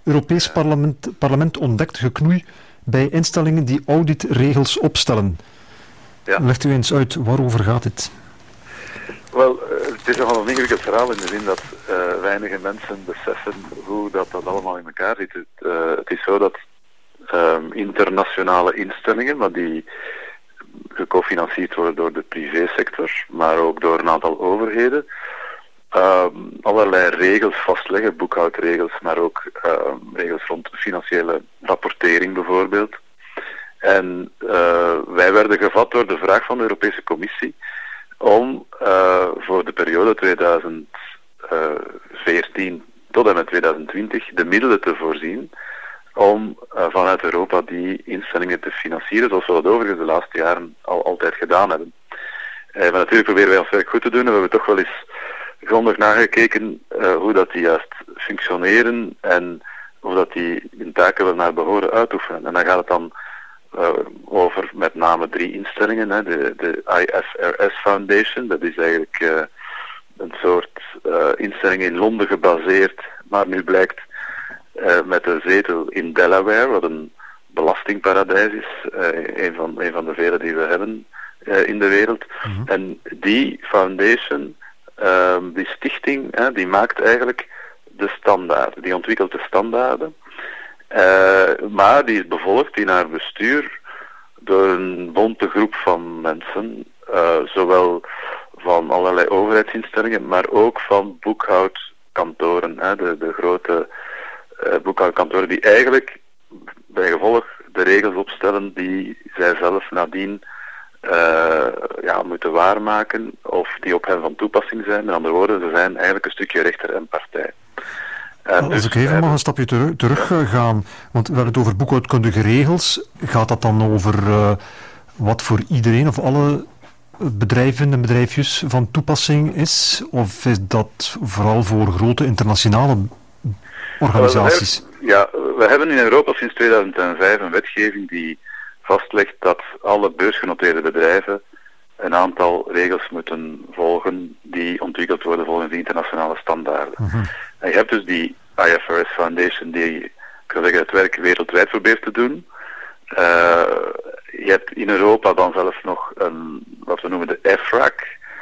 Europees parlement ontdekt geknoei bij instellingen die auditregels opstellen. Ja. Legt u eens uit, waarover gaat dit? Wel, het is nogal een ingewikkeld verhaal in de zin dat weinige mensen beseffen hoe dat allemaal in elkaar zit. Het is zo dat internationale instellingen, maar die gecofinancierd worden door de privésector, maar ook door een aantal overheden, allerlei regels vastleggen, boekhoudregels, maar ook regels rond financiële rapportering bijvoorbeeld. En wij werden gevat door de vraag van de Europese Commissie om voor de periode 2014 tot en met 2020 de middelen te voorzien om vanuit Europa die instellingen te financieren, zoals we dat overigens de laatste jaren altijd gedaan hebben. Maar natuurlijk proberen wij ons werk goed te doen en we hebben toch wel eens grondig nagekeken hoe dat die juist functioneren en hoe dat die hun taken wel naar behoren uitoefenen. En dan gaat het dan over met name 3 instellingen. Hè. De IFRS Foundation, dat is eigenlijk een soort instelling in Londen gebaseerd, maar nu blijkt met een zetel in Delaware, wat een belastingparadijs is, een van de vele die we hebben in de wereld. Mm-hmm. En die foundation, die stichting, die maakt eigenlijk de standaarden, die ontwikkelt de standaarden. Maar die is bevolkt in haar bestuur door een bonte groep van mensen, zowel van allerlei overheidsinstellingen, maar ook van boekhoudkantoren, de grote boekhoudkantoren die eigenlijk bij gevolg de regels opstellen die zij zelf nadien moeten waarmaken of die op hen van toepassing zijn. Met andere woorden, ze zijn eigenlijk een stukje rechter en partij. Als ik even mag een stapje terug gaan, want we hebben het over boekhoudkundige regels. Gaat dat dan over wat voor iedereen of alle bedrijven en bedrijfjes van toepassing is? Of is dat vooral voor grote internationale organisaties? We hebben in Europa sinds 2005 een wetgeving die vastlegt dat alle beursgenoteerde bedrijven een aantal regels moeten volgen die ontwikkeld worden volgens de internationale standaarden. Mm-hmm. En je hebt dus die IFRS Foundation die, het werk wereldwijd probeert te doen. Je hebt in Europa dan zelfs nog wat we noemen de EFRAG,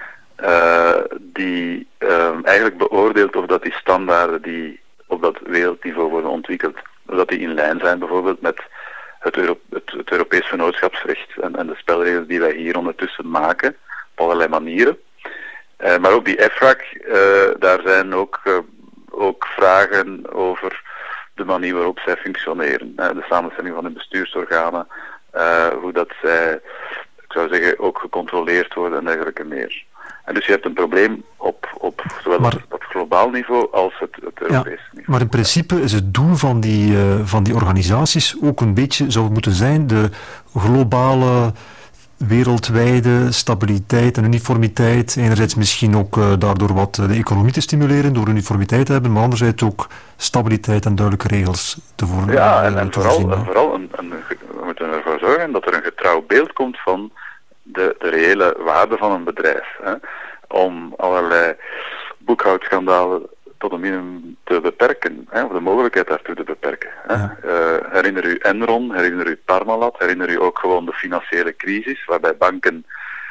die eigenlijk beoordeelt of dat die standaarden die op dat wereldniveau worden ontwikkeld, of dat die in lijn zijn bijvoorbeeld met het Europees vennootschapsrecht en de spelregels die wij hier ondertussen maken, op allerlei manieren. Maar ook die EFRAG, daar zijn ook vragen over de manier waarop zij functioneren. De samenstelling van de bestuursorganen, hoe dat zij, ik zou zeggen, ook gecontroleerd worden en dergelijke meer. En dus je hebt een probleem op zowel op globaal niveau als het Europees niveau. Maar in principe is het doel van die organisaties ook een beetje, zou moeten zijn, de globale, wereldwijde stabiliteit en uniformiteit. Enerzijds misschien ook daardoor wat de economie te stimuleren, door uniformiteit te hebben, maar anderzijds ook stabiliteit en duidelijke regels te voorzien. Ja, en vooral we moeten ervoor zorgen dat er een getrouw beeld komt van de reële waarde van een bedrijf. Hè, om allerlei boekhoudschandalen tot een minimum te beperken, of de mogelijkheid daartoe te beperken. Hè. Ja. Herinner u Enron, herinner u Parmalat, herinner u ook gewoon de financiële crisis, waarbij banken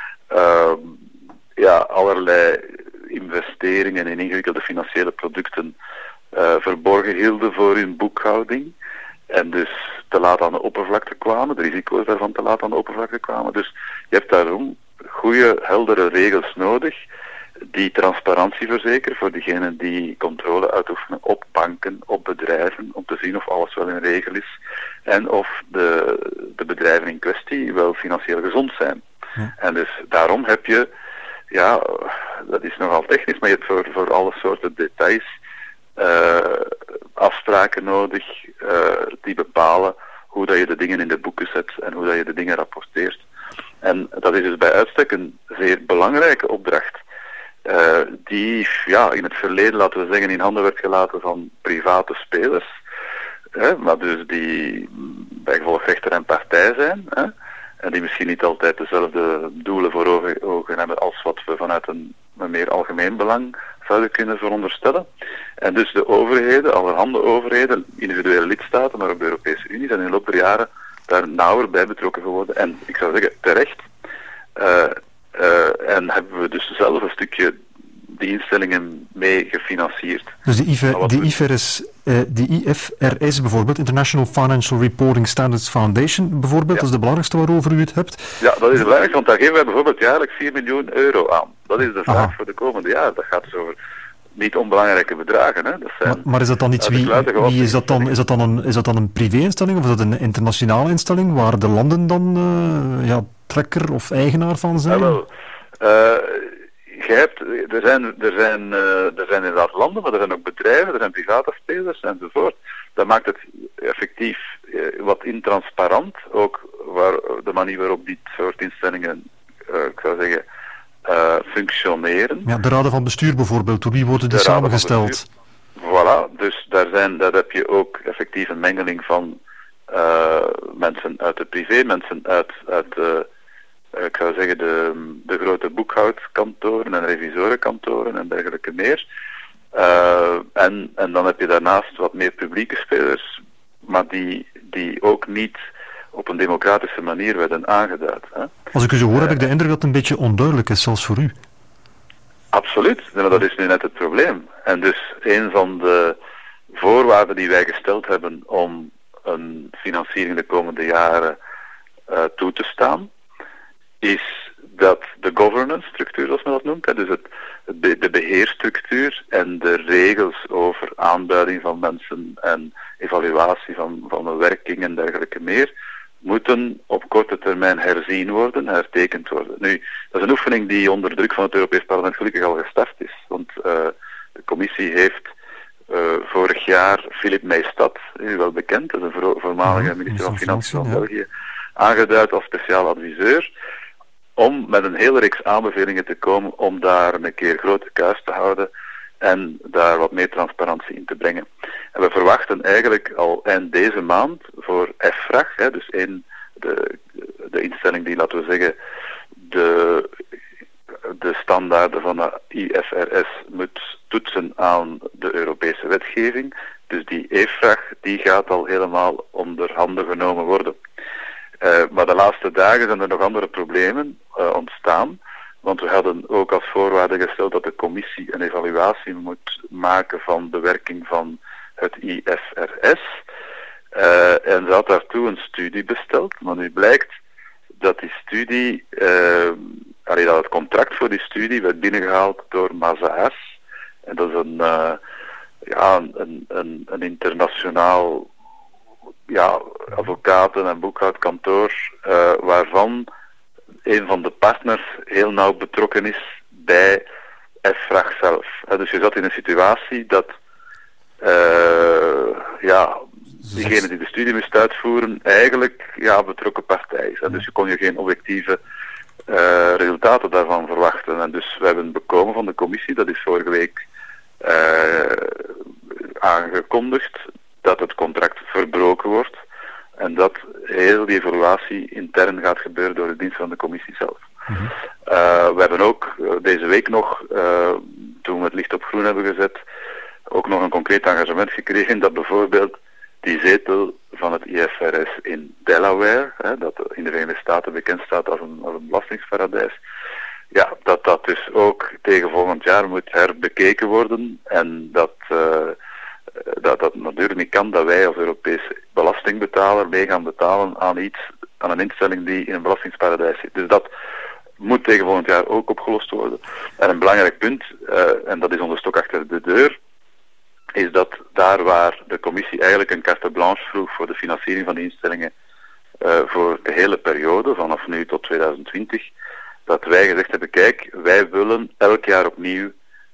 allerlei investeringen in ingewikkelde financiële producten verborgen hielden voor hun boekhouding. En dus te laat aan de oppervlakte kwamen, de risico's daarvan te laat aan de oppervlakte kwamen. Dus je hebt daarom goede, heldere regels nodig die transparantie verzekeren voor diegenen die controle uitoefenen op banken, op bedrijven, om te zien of alles wel in regel is en of de bedrijven in kwestie wel financieel gezond zijn. Ja. En dus daarom heb je, dat is nogal technisch, maar je hebt voor alle soorten details afspraken nodig die bepalen hoe dat je de dingen in de boeken zet en hoe dat je de dingen rapporteert. En dat is dus bij uitstek een zeer belangrijke opdracht die in het verleden, laten we zeggen, in handen werd gelaten van private spelers, maar dus die bij gevolg rechter en partij zijn, en die misschien niet altijd dezelfde doelen voor ogen hebben als wat we vanuit een meer algemeen belang zou je kunnen veronderstellen. En dus de overheden, allerhande overheden, individuele lidstaten, maar ook de Europese Unie, zijn in de loop der jaren daar nauwer bij betrokken geworden. En ik zou zeggen, terecht. En hebben we dus zelf een stukje die instellingen mee gefinancierd. Dus die IFRS bijvoorbeeld, International Financial Reporting Standards Foundation bijvoorbeeld, dat is de belangrijkste waarover u het hebt. Ja, dat is het belangrijkste, want daar geven wij bijvoorbeeld jaarlijks 4 miljoen euro aan. Dat is de vraag voor de komende jaren. Dat gaat dus over niet onbelangrijke bedragen. Hè. Dat zijn maar is dat dan iets, wie is dat dan? Is dat dan een privé-instelling of is dat een internationale instelling waar de landen dan trekker of eigenaar van zijn? Ja, wel, er zijn inderdaad landen, maar er zijn ook bedrijven, er zijn private spelers enzovoort. Dat maakt het effectief wat intransparant, ook de manier waarop dit soort instellingen, ik zou zeggen, functioneren. Ja, de raden van bestuur bijvoorbeeld, door wie worden die samengesteld? Voilà, dus daar heb je ook effectief een mengeling van mensen uit de privé, mensen uit ik zou zeggen de grote boekhoudkantoren en revisorenkantoren en dergelijke meer. En dan heb je daarnaast wat meer publieke spelers, maar die ook niet op een democratische manier werden aangeduid. Hè. Als ik u zo hoor, heb ik de indruk dat het een beetje onduidelijk is, zelfs voor u. Absoluut, dat is nu net het probleem. En dus een van de voorwaarden die wij gesteld hebben om een financiering de komende jaren toe te staan, is dat de governance structuur, zoals men dat noemt, dus de beheerstructuur en de regels over aanduiding van mensen en evaluatie van de werking en dergelijke meer, moeten op korte termijn herzien worden, hertekend worden. Nu, dat is een oefening die onder druk van het Europees Parlement gelukkig al gestart is. Want de commissie heeft vorig jaar Philip Maystadt, u wel bekend, dat is een voormalige minister van Financiën van België, aangeduid als speciaal adviseur, om met een hele reeks aanbevelingen te komen om daar een keer grote kuis te houden en daar wat meer transparantie in te brengen. En we verwachten eigenlijk al eind deze maand voor EFRAG, dus de instelling die, laten we zeggen, de standaarden van de IFRS moet toetsen aan de Europese wetgeving. Dus die EFRAG, die gaat al helemaal onder handen genomen worden. Maar de laatste dagen zijn er nog andere problemen ontstaan. Want we hadden ook als voorwaarde gesteld dat de commissie een evaluatie moet maken van de werking van het IFRS. En ze had daartoe een studie besteld. Maar nu blijkt dat die studie, dat het contract voor die studie werd binnengehaald door Mazars. En dat is een internationaal advocaten- en boekhoudkantoor, waarvan een van de partners heel nauw betrokken is bij EFRAG zelf. Dus je zat in een situatie dat diegene die de studie moest uitvoeren eigenlijk betrokken partij is. Dus je kon je geen objectieve resultaten daarvan verwachten. En dus we hebben bekomen van de commissie, dat is vorige week aangekondigd, dat het contract verbroken wordt en dat heel die evaluatie intern gaat gebeuren door de dienst van de commissie zelf. Mm-hmm. We hebben ook deze week nog, toen we het licht op groen hebben gezet, ook nog een concreet engagement gekregen dat bijvoorbeeld die zetel van het IFRS in Delaware, dat in de Verenigde Staten bekend staat als een belastingsparadijs, dat dus ook tegen volgend jaar moet herbekeken worden en dat natuurlijk niet kan dat wij als Europese belastingbetaler mee gaan betalen aan een instelling die in een belastingsparadijs zit. Dus dat moet tegen volgend jaar ook opgelost worden. En een belangrijk punt, en dat is onze stok achter de deur, is dat daar waar de commissie eigenlijk een carte blanche vroeg voor de financiering van die instellingen voor de hele periode, vanaf nu tot 2020, dat wij gezegd hebben, kijk, wij willen elk jaar opnieuw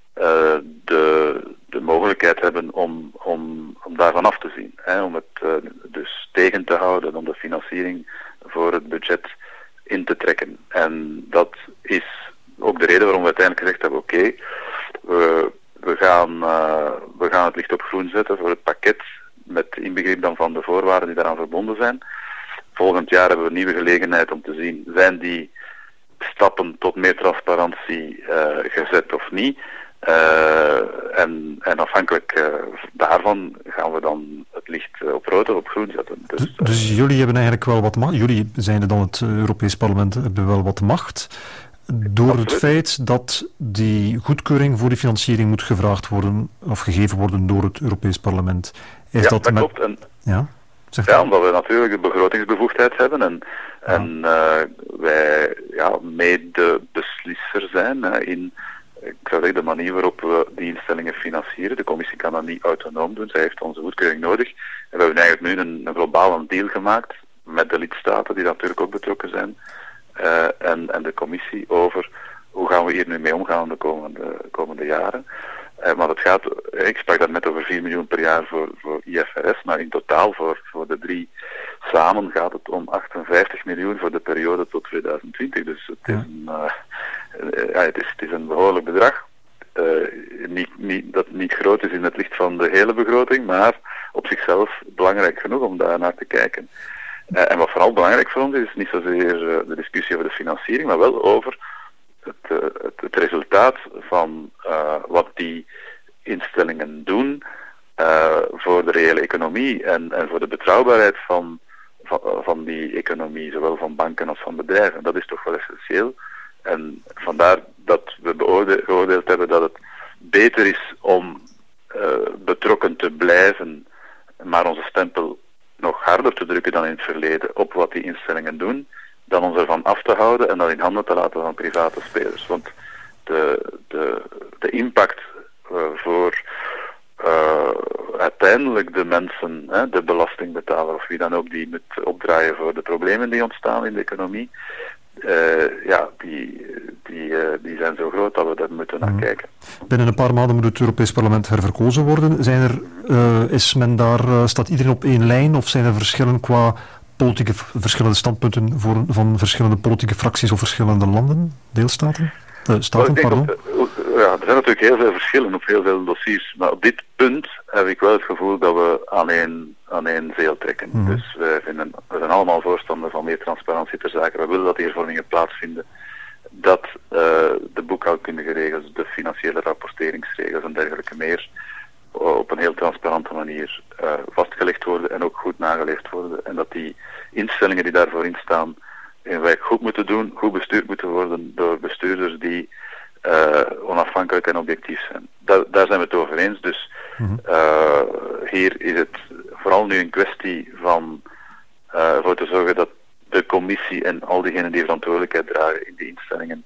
de mogelijkheid hebben om daarvan af te zien. Om het dus tegen te houden, om de financiering voor het budget in te trekken. En dat is ook de reden waarom we uiteindelijk gezegd hebben, oké, we gaan het licht op groen zetten voor het pakket, met inbegrip dan van de voorwaarden die daaraan verbonden zijn. Volgend jaar hebben we een nieuwe gelegenheid om te zien, zijn die stappen tot meer transparantie gezet of niet. En afhankelijk daarvan gaan we dan het licht op rood of op groen zetten. Dus jullie hebben eigenlijk wel wat macht. Jullie, zijnde dan het Europees Parlement, hebben wel wat macht. Door Absoluut. Het feit dat die goedkeuring voor die financiering moet gevraagd worden of gegeven worden door het Europees Parlement. Is dat klopt. Omdat we natuurlijk de begrotingsbevoegdheid hebben en wij medebeslisser zijn in ik zou zeggen, de manier waarop we die instellingen financieren. De commissie kan dat niet autonoom doen, zij heeft onze goedkeuring nodig. En we hebben eigenlijk nu een globale deal gemaakt met de lidstaten, die natuurlijk ook betrokken zijn, en de commissie over hoe gaan we hier nu mee omgaan de komende jaren. Maar het gaat, ik sprak daar net over 4 miljoen per jaar voor IFRS, maar in totaal voor de 3 samen gaat het om 58 miljoen voor de periode tot 2020. Dus het is een behoorlijk bedrag. Dat niet groot is in het licht van de hele begroting, maar op zichzelf belangrijk genoeg om daar naar te kijken. En wat vooral belangrijk voor ons is niet zozeer de discussie over de financiering, maar wel over het resultaat van wat die instellingen doen voor de reële economie en voor de betrouwbaarheid van die economie, zowel van banken als van bedrijven. Dat is toch wel essentieel. En vandaar dat we geoordeeld hebben dat het beter is om betrokken te blijven, maar onze stempel nog harder te drukken dan in het verleden op wat die instellingen doen, dan ons ervan af te houden en dat in handen te laten van private spelers. Want de impact voor uiteindelijk de mensen, de belastingbetaler of wie dan ook, die moet opdraaien voor de problemen die ontstaan in de economie, die zijn zo groot dat we daar moeten naar kijken. Binnen een paar maanden moet het Europees Parlement herverkozen worden. Staat iedereen op één lijn of zijn er verschillen qua verschillende standpunten van verschillende politieke fracties of verschillende landen, deelstaten? Staten, pardon. Er zijn natuurlijk heel veel verschillen op heel veel dossiers, maar op dit punt heb ik wel het gevoel dat we aan één zeel trekken. Dus we zijn allemaal voorstander van meer transparantie ter zake. We willen dat die hervormingen plaatsvinden, dat de boekhoudkundige regels, de financiële rapporteringsregels en dergelijke meer op een heel transparante manier vastgelegd worden en ook goed nageleefd worden. En dat die instellingen die daarvoor instaan hun werk goed moeten doen, goed bestuurd moeten worden door bestuurders die onafhankelijk en objectief zijn. Daar zijn we het over eens. Dus hier is het vooral nu een kwestie van ervoor te zorgen dat de commissie en al diegenen die verantwoordelijkheid dragen in die instellingen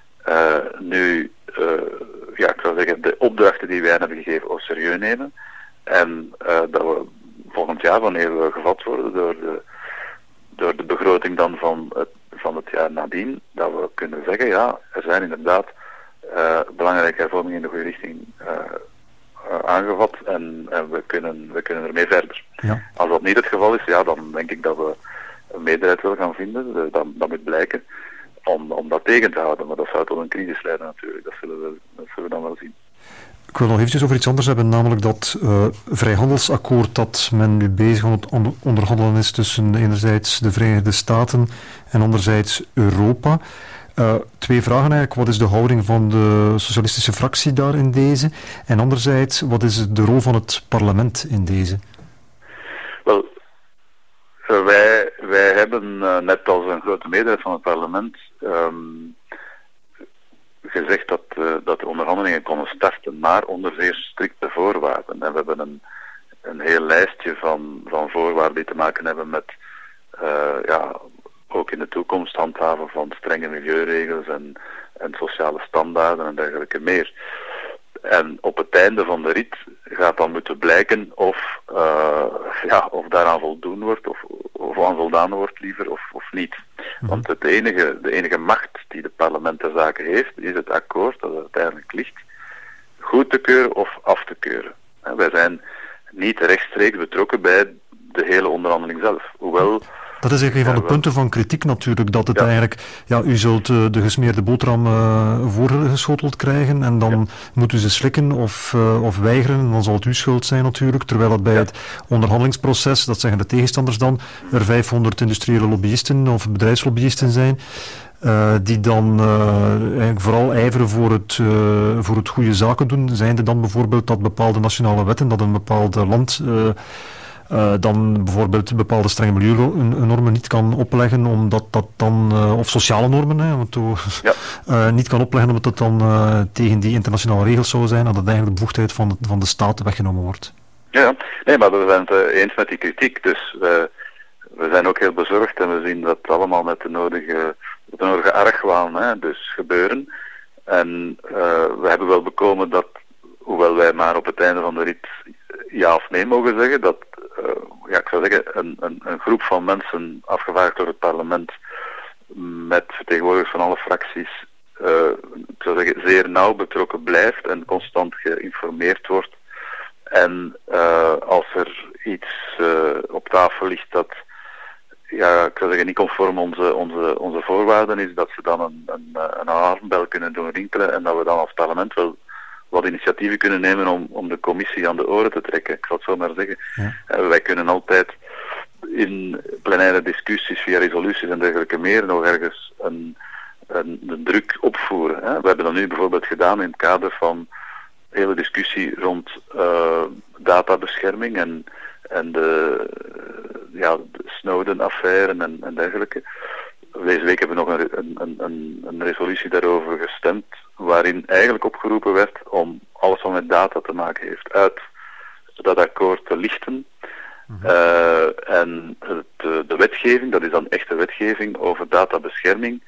ik zou zeggen, de opdrachten die wij hebben gegeven ook serieus nemen. En dat we volgend jaar, wanneer we gevat worden door de begroting dan van het jaar nadien, dat we kunnen zeggen, er zijn inderdaad belangrijke hervormingen in de goede richting aangevat en we kunnen ermee verder. Ja. Als dat niet het geval is, dan denk ik dat we een meerderheid willen gaan vinden. Dat moet blijken om dat tegen te houden. Maar dat zou tot een crisis leiden natuurlijk. Dat zullen we dan wel zien. Ik wil nog eventjes over iets anders hebben, namelijk dat vrijhandelsakkoord dat men nu bezig aan het onderhandelen is tussen enerzijds de Verenigde Staten en anderzijds Europa. 2 vragen eigenlijk. Wat is de houding van de socialistische fractie daar in deze? En anderzijds, wat is de rol van het parlement in deze? Wel, wij hebben net als een grote meerderheid van het parlement gezegd dat de onderhandelingen konden starten, maar onder zeer strikte voorwaarden. En we hebben een heel lijstje van voorwaarden die te maken hebben met ook in de toekomst handhaven van strenge milieuregels en sociale standaarden en dergelijke meer. En op het einde van de rit gaat dan moeten blijken of daaraan voldoen wordt of aan voldaan wordt liever of niet. Want de enige macht die het parlement ter zake heeft, is het akkoord dat uiteindelijk ligt, goed te keuren of af te keuren. En wij zijn niet rechtstreeks betrokken bij de hele onderhandeling zelf. Hoewel Dat is eigenlijk een van de punten van kritiek natuurlijk, dat het eigenlijk, u zult de gesmeerde boterham voorgeschoteld krijgen en dan moet u ze slikken of weigeren, en dan zal het uw schuld zijn natuurlijk, terwijl het bij het onderhandelingsproces, dat zeggen de tegenstanders dan, er 500 industriële lobbyisten of bedrijfslobbyisten zijn, die dan eigenlijk vooral ijveren voor het goede zaken doen, zijnde dan bijvoorbeeld dat bepaalde nationale wetten, dat een bepaald land dan bijvoorbeeld bepaalde strenge milieunormen niet kan opleggen, omdat dat dan, of sociale normen, niet kan opleggen, omdat dat dan tegen die internationale regels zou zijn, dat het eigenlijk de bevoegdheid van de staat weggenomen wordt. Ja, nee, maar we zijn het eens met die kritiek, dus we zijn ook heel bezorgd en we zien dat allemaal met de nodige argwaan dus gebeuren. En we hebben wel bekomen dat, hoewel wij maar op het einde van de rit ja of nee mogen zeggen, dat ik zou zeggen, een groep van mensen afgevaardigd door het parlement met vertegenwoordigers van alle fracties, ik zou zeggen, zeer nauw betrokken blijft en constant geïnformeerd wordt. En als er iets op tafel ligt dat, ik zou zeggen, niet conform onze voorwaarden is, dat ze dan een alarmbel kunnen doen rinkelen en dat we dan als parlement wel wat initiatieven kunnen nemen om de commissie aan de oren te trekken. Ik zal het zo maar zeggen. Ja. Wij kunnen altijd in plenaire discussies via resoluties en dergelijke meer nog ergens een druk opvoeren. We hebben dat nu bijvoorbeeld gedaan in het kader van de hele discussie rond databescherming en de Snowden-affaire en dergelijke. Deze week hebben we nog een resolutie daarover gestemd, waarin eigenlijk opgeroepen werd om alles wat met data te maken heeft uit dat akkoord te lichten. En de wetgeving, dat is dan echte wetgeving over databescherming,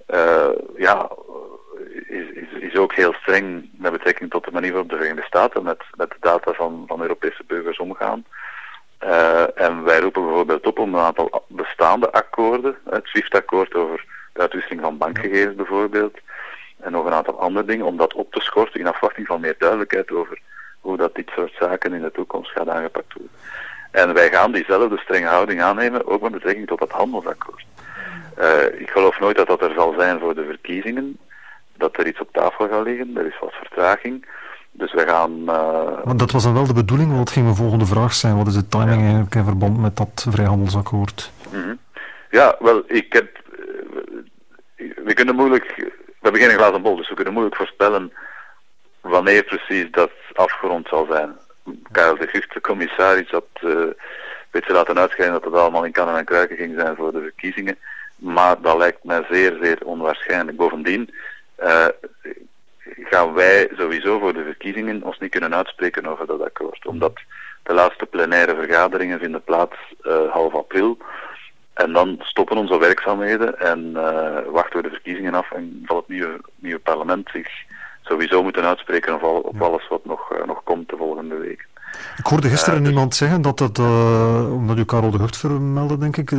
is ook heel streng met betrekking tot de manier waarop de Verenigde Staten met de data van Europese burgers omgaan. En wij roepen bijvoorbeeld op om een aantal bestaande akkoorden, het SWIFT-akkoord over de uitwisseling van bankgegevens bijvoorbeeld, en nog een aantal andere dingen, om dat op te schorten in afwachting van meer duidelijkheid over hoe dat dit soort zaken in de toekomst gaat aangepakt worden. En wij gaan diezelfde strenge houding aannemen, ook met betrekking tot dat handelsakkoord. Ik geloof nooit dat er zal zijn voor de verkiezingen, dat er iets op tafel gaat liggen, er is wat vertraging. Dus we gaan... Want dat was dan wel de bedoeling, want dat ging mijn volgende vraag zijn. Wat is de timing eigenlijk in verband met dat vrijhandelsakkoord? Ja, wel, we kunnen moeilijk... We hebben geen glazen bol, dus we kunnen moeilijk voorspellen wanneer precies dat afgerond zal zijn. Karel de Gucht, de commissaris, had een beetje laten uitschijnen dat het allemaal in kannen en kruiken ging zijn voor de verkiezingen. Maar dat lijkt mij zeer, zeer onwaarschijnlijk. Bovendien gaan wij sowieso voor de verkiezingen ons niet kunnen uitspreken over dat akkoord. Omdat de laatste plenaire vergaderingen vinden plaats half april. En dan stoppen onze werkzaamheden en wachten we de verkiezingen af en zal het nieuwe parlement zich sowieso moeten uitspreken op alles wat nog komt de volgende week. Ik hoorde gisteren iemand zeggen dat omdat u Karel de Gucht vermeldde, denk ik,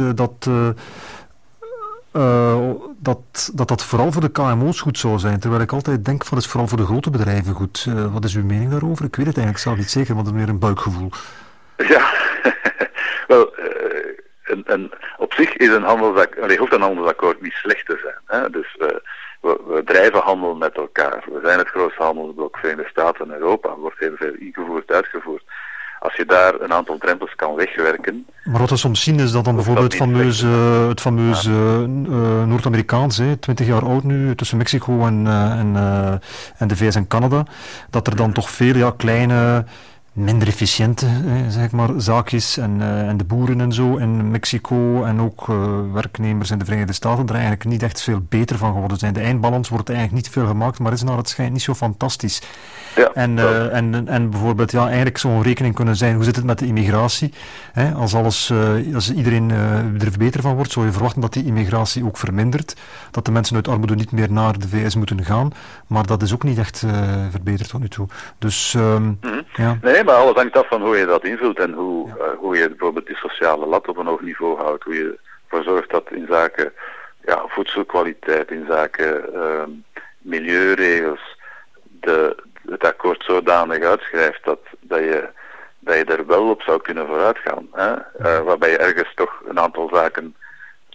dat vooral voor de KMO's goed zou zijn, terwijl ik altijd denk van het is vooral voor de grote bedrijven goed. Wat is uw mening daarover? Ik weet het eigenlijk zelf niet zeker, want het is meer een buikgevoel. Ja, wel, op zich is hoeft een handelsakkoord niet slecht te zijn. Hè? Dus we drijven handel met elkaar. We zijn het grootste handelsblok, Verenigde Staten en Europa. wordt heel veel ingevoerd, uitgevoerd. Als je daar een aantal drempels kan wegwerken... Maar wat we soms zien is dat dan bijvoorbeeld het fameuze Noord-Amerikaans, 20 jaar oud nu, tussen Mexico en de VS en Canada, dat er dan toch veel kleine, minder efficiënte zeg maar, zaakjes en de boeren en zo in Mexico en ook werknemers in de Verenigde Staten er eigenlijk niet echt veel beter van geworden zijn. De eindbalans wordt eigenlijk niet veel gemaakt, maar is naar het schijnt niet zo fantastisch. Ja, en bijvoorbeeld eigenlijk zou een rekening kunnen zijn, hoe zit het met de immigratie? Als iedereen er beter van wordt, zou je verwachten dat die immigratie ook vermindert, dat de mensen uit armoede niet meer naar de VS moeten gaan, maar dat is ook niet echt verbeterd tot nu toe. Dus, ja. Nee, maar alles hangt af van hoe je dat invult en hoe je bijvoorbeeld die sociale lat op een hoog niveau houdt, hoe je ervoor zorgt dat in zaken voedselkwaliteit, in zaken milieuregels, het akkoord zodanig uitschrijft dat je er wel op zou kunnen vooruitgaan. Waarbij je ergens toch een aantal zaken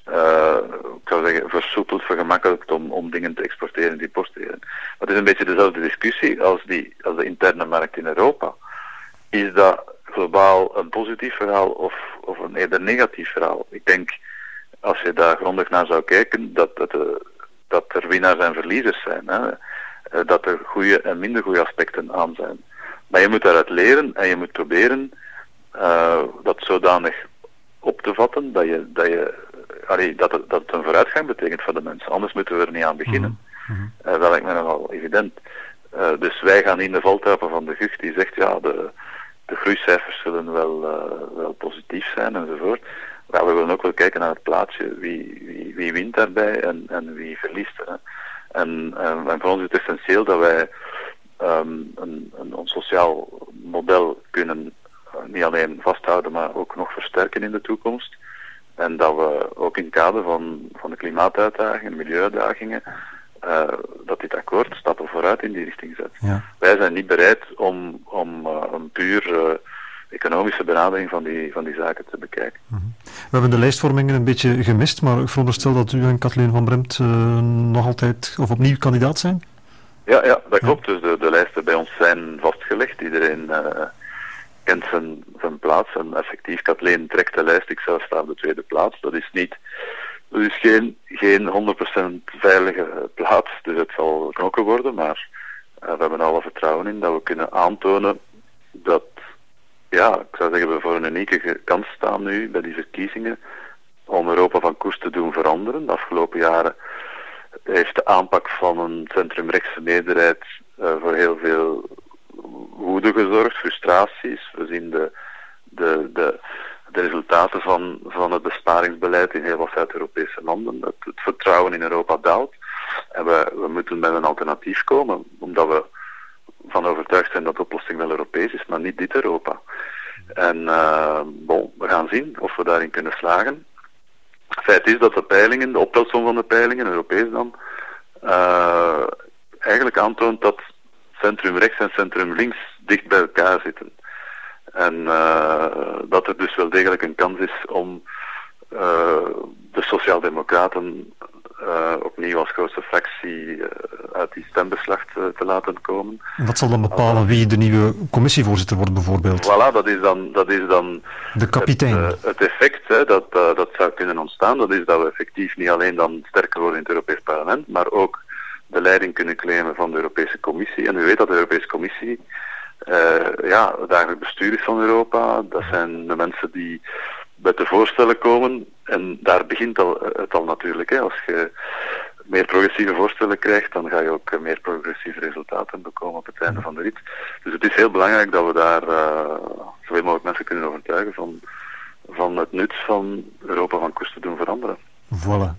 ik zou zeggen, versoepeld, vergemakkelijkt om dingen te exporteren en te importeren. Maar het is een beetje dezelfde discussie als de interne markt in Europa. Is dat globaal een positief verhaal of een eerder negatief verhaal? Ik denk, als je daar grondig naar zou kijken, dat er winnaars en verliezers zijn. Hè? Dat er goede en minder goede aspecten aan zijn. Maar je moet daaruit leren en je moet proberen dat zodanig op te vatten dat het een vooruitgang betekent voor de mensen. Anders moeten we er niet aan beginnen. Dat lijkt me nogal evident. Dus wij gaan in de valtrappen van de Gucht die zegt, ja, de groeicijfers zullen wel positief zijn enzovoort. Maar we willen ook wel kijken naar het plaatje. Wie wint daarbij en wie verliest. Hè. En voor ons is het essentieel dat wij een sociaal model kunnen niet alleen vasthouden, maar ook nog versterken in de toekomst. En dat we ook in het kader van de klimaatuitdagingen, milieuuitdagingen, dat dit akkoord stappen vooruit in die richting zet. Ja. Wij zijn niet bereid om een puur economische benadering van die zaken te bekijken. We hebben de lijstvormingen een beetje gemist, maar ik veronderstel dat u en Kathleen van Bremt nog altijd of opnieuw kandidaat zijn? Ja, dat klopt. Dus de lijsten bij ons zijn vastgelegd. Iedereen kent zijn plaats en effectief, Kathleen trekt de lijst, ik zelf sta op de tweede plaats. Dat is geen 100% veilige plaats, dus het zal knokken worden, maar we hebben alle vertrouwen in dat we kunnen aantonen dat, ja, ik zou zeggen, we voor een unieke kans staan nu bij die verkiezingen om Europa van koers te doen veranderen. De afgelopen jaren heeft de aanpak van een centrumrechtse meerderheid voor heel veel woede gezorgd, frustraties. We zien de resultaten van het besparingsbeleid in heel wat Zuid-Europese landen. Het vertrouwen in Europa daalt. En we moeten met een alternatief komen, omdat we van overtuigd zijn dat de oplossing wel Europees is, maar niet dit Europa. En we gaan zien of we daarin kunnen slagen. Feit is dat de peilingen, de optelsom van de peilingen, Europees dan, eigenlijk aantoont dat centrum rechts en centrum links dicht bij elkaar zitten. En dat er dus wel degelijk een kans is om de Sociaaldemocraten opnieuw als grootste fractie uit die stembeslag te laten komen. En dat zal dan bepalen wie de nieuwe commissievoorzitter wordt bijvoorbeeld? Voilà, dat is dan de kapitein. Het effect dat zou kunnen ontstaan. Dat is dat we effectief niet alleen dan sterker worden in het Europees Parlement, maar ook de leiding kunnen claimen van de Europese Commissie. En u weet dat de Europese Commissie het dagelijks bestuur is van Europa. Dat zijn de mensen die met de voorstellen komen. En daar begint het al natuurlijk. Hè. Als je meer progressieve voorstellen krijgt, dan ga je ook meer progressieve resultaten bekomen op het einde van de rit. Dus het is heel belangrijk dat we daar zoveel mogelijk mensen kunnen overtuigen van het nut van Europa van koers te doen veranderen. Voilà.